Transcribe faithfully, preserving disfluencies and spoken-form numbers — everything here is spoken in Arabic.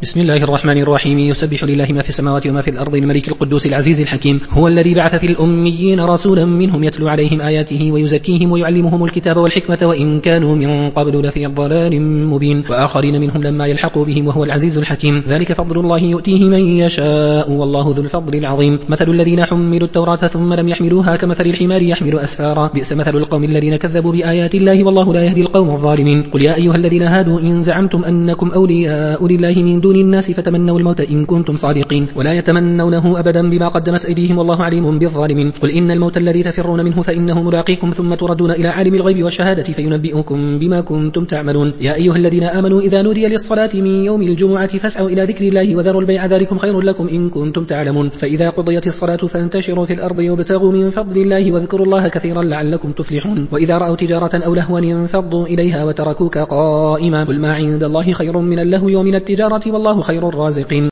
بسم الله الرحمن الرحيم. يسبح لله ما في السماوات وما في الأرض الملك القدوس العزيز الحكيم. هو الذي بعث في الأميين رسولا منهم يتلو عليهم آياته ويزكيهم ويعلمهم الكتاب والحكمة وإن كانوا من قبل لفي ضلال مبين وآخرين منهم لما يلحقوا بهم وهو العزيز الحكيم. ذلك فضل الله يؤتيه من يشاء والله ذو الفضل العظيم. مثل الذين حملوا التوراة ثم لم يحملوها كمثل الحمار يحمل أسفارا بئس مثل القوم الذين كذبوا بآيات الله والله لا يهدي القوم الظالمين. قل يا أيها الذين هادوا إن زعمتم أنكم أولياء لله من دون الناس فتمنوا الموت إن كنتم صادقين ولا يتمنونه أبدا بما قدمت أيديهم والله عليم بالظالمين. قل إن الموت الذي تفرون منه فإنه ملاقيكم ثم تردون إلى عالم الغيب والشهادة فينبئكم بما كنتم تعملون. يا أيها الذين آمنوا إذا نودي للصلاة من يوم الجمعة فاسعوا إلى ذكر الله وذروا البيع ذلكم خير لكم إن كنتم تعلمون. فإذا قضيت الصلاة فانتشروا في الأرض وابتغوا من فضل الله واذكروا الله كثيرا لعلكم تفلحون. وإذا رأوا تجارة أو لهوا انفضوا إليها وتركوك قائما قل ما عند الله خير من اللهو ومن التجارة والله خير الرازقين.